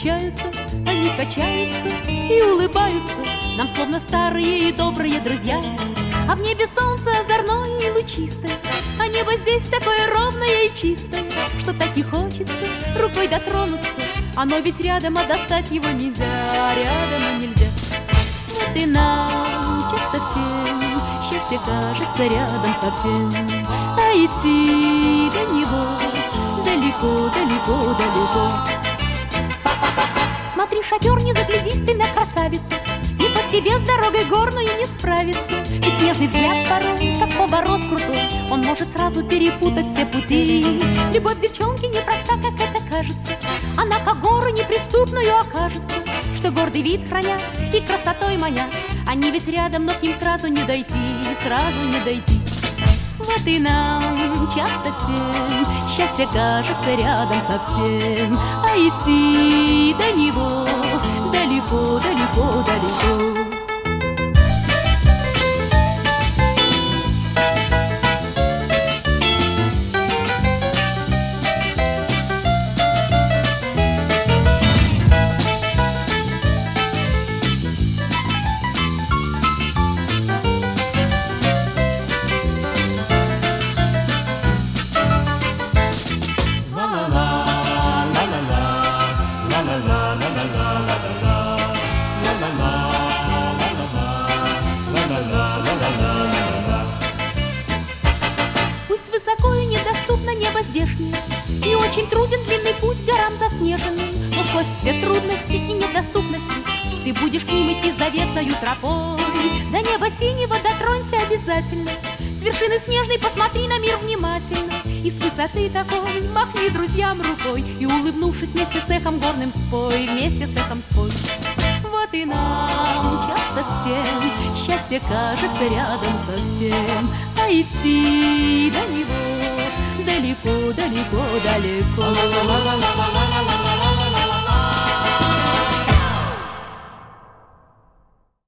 встречаются, они качаются и улыбаются нам, словно старые и добрые друзья. А в небе солнце озорное и лучистое, а небо здесь такое ровное и чистое, что так и хочется рукой дотронуться. Оно ведь рядом, а достать его нельзя, рядом и нельзя. Вот и нам часто всем счастье кажется рядом совсем, а идти до него далеко, далеко, далеко. Смотри, шофер, не заглядись ты на красавицу, и под тебе с дорогой горную не справится. Ведь снежный взгляд порой, как поворот крутой, он может сразу перепутать все пути. Любовь девчонки непроста, как это кажется, она как гору неприступную окажется, что гордый вид хранят и красотой манят. Они ведь рядом, но к ним сразу не дойти, сразу не дойти. Вот и нам часто всем счастье кажется рядом совсем, а идти до него далеко, далеко, далеко. Высоко и недоступно небо здешнее, и очень труден длинный путь горам заснеженный, но сквозь все трудности и недоступности ты будешь к ним идти заветною тропой. До неба синего дотронься обязательно, с вершины снежной посмотри на мир внимательно, и с высоты такой махни друзьям рукой, и, улыбнувшись, вместе с эхом горным спой, вместе с эхом спой. Вот и нам часто всем счастье кажется рядом совсем, а идти до него далеко, далеко, далеко.